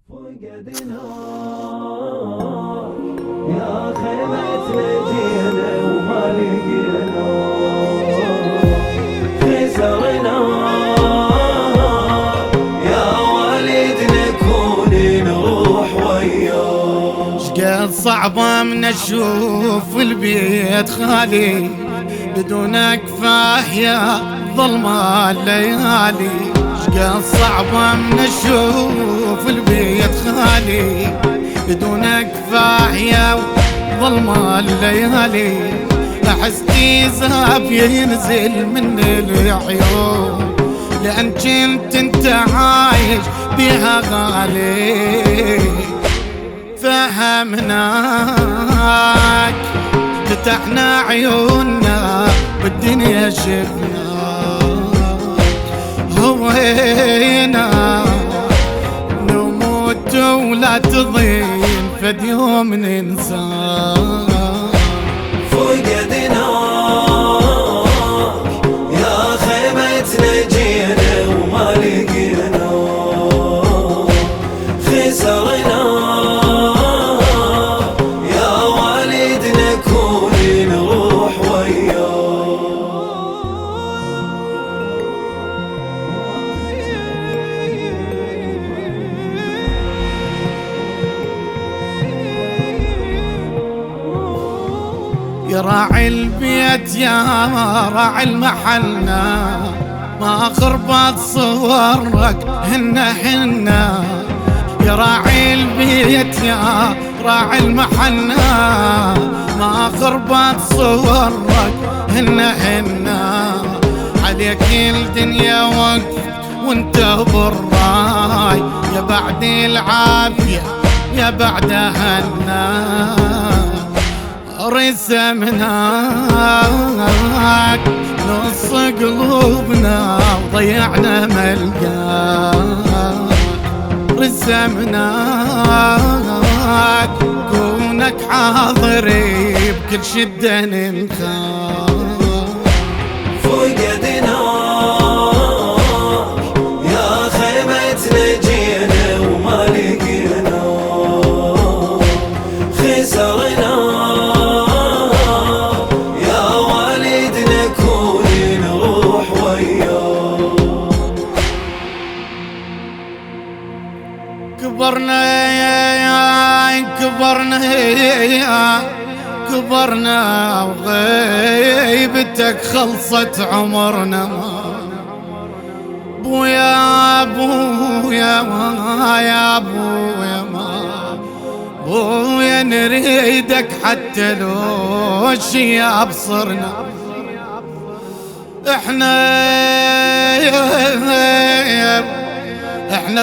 فقدنا يا خيمة نجينا وما لقينا، خسرنا يا والد نكون نروح وياه. شقد صعبة من اشوف البيت خالي بدونك فاهية ظلمة الليالي. شقد صعبة من اشوف البيت خالي بدونك فاهية ظلمة الليالي. احس تيزاب ينزل من العيون لان كنت انت عايش بها غالي. فهمناك فتحنا عيوننا بالدنيا شفنا هوينا نموت ولا تضين فد يوم ننساك. فقدنا يا خيمة نجينا وما لقينا، خسرنا يا والد نكون نروح وياه. يا راعي البيت يا راعي المحلنا ما خربت صورك هنا. يا راعي البيت يا راعي المحلنا ما خربت صورك هنا. عليك الدنيا وقف وانت بالراي يا بعد العافية يا بعد هنا. رسمناك نص قلوبنا وضيعنا ملقاك. رسمناك كونك حاضري بكل شدة نلقاك. فقدنا يا خيمة نجينا وما لقينا، خسرنا يا والد نكون نروح وياه. كبرنا كبرنا وغيبتك خلصت عمرنا. بويا بويا يا بويا ما بويا نريدك حتى لو الشياب صرنا. احنا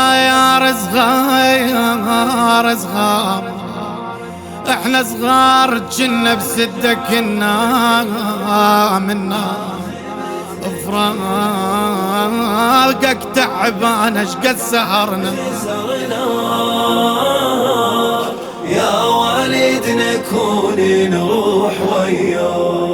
صغار احنا صغار جنا بسدك منا فراقك تعبان اشقد سهرنا. خسرنا يا والد نكون نروح وياه.